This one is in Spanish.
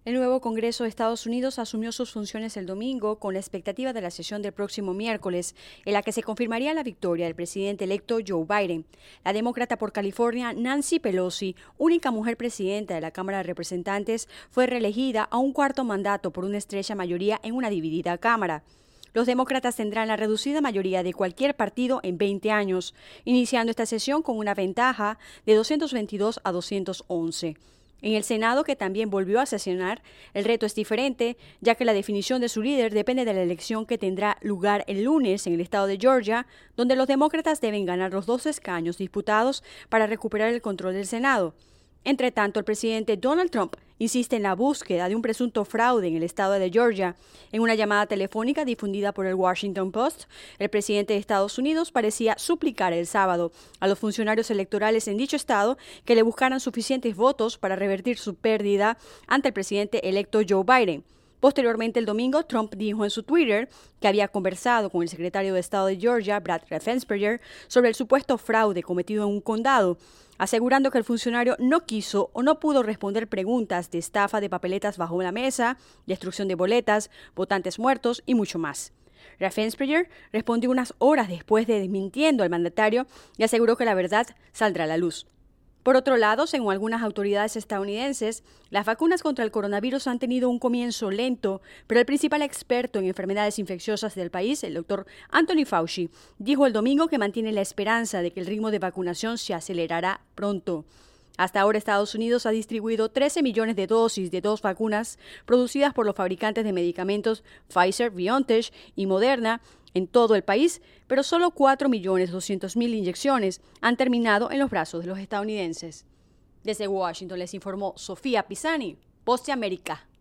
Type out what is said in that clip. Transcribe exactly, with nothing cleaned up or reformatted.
El nuevo Congreso de Estados Unidos asumió sus funciones el domingo con la expectativa de la sesión del próximo miércoles, en la que se confirmaría la victoria del presidente electo Joe Biden. La demócrata por California, Nancy Pelosi, única mujer presidenta de la Cámara de Representantes, fue reelegida a un cuarto mandato por una estrecha mayoría en una dividida Cámara. Los demócratas tendrán la reducida mayoría de cualquier partido en veinte años, iniciando esta sesión con una ventaja de doscientos veintidós a doscientos once. En el Senado, que también volvió a sesionar, el reto es diferente, ya que la definición de su líder depende de la elección que tendrá lugar el lunes en el estado de Georgia, donde los demócratas deben ganar los dos escaños disputados para recuperar el control del Senado. Entre tanto, el presidente Donald Trump insiste en la búsqueda de un presunto fraude en el estado de Georgia. En una llamada telefónica difundida por el Washington Post, el presidente de Estados Unidos parecía suplicar el sábado a los funcionarios electorales en dicho estado que le buscaran suficientes votos para revertir su pérdida ante el presidente electo Joe Biden. Posteriormente, el domingo, Trump dijo en su Twitter que había conversado con el secretario de Estado de Georgia, Brad Raffensperger, sobre el supuesto fraude cometido en un condado, asegurando que el funcionario no quiso o no pudo responder preguntas de estafa de papeletas bajo la mesa, destrucción de boletas, votantes muertos y mucho más. Raffensperger respondió unas horas después de desmintiendo al mandatario y aseguró que la verdad saldrá a la luz. Por otro lado, según algunas autoridades estadounidenses, las vacunas contra el coronavirus han tenido un comienzo lento, pero el principal experto en enfermedades infecciosas del país, el doctor Anthony Fauci, dijo el domingo que mantiene la esperanza de que el ritmo de vacunación se acelerará pronto. Hasta ahora, Estados Unidos ha distribuido trece millones de dosis de dos vacunas producidas por los fabricantes de medicamentos Pfizer, BioNTech y Moderna en todo el país, pero solo cuatro millones doscientas mil inyecciones han terminado en los brazos de los estadounidenses. Desde Washington les informó Sofía Pisani, Voz de América.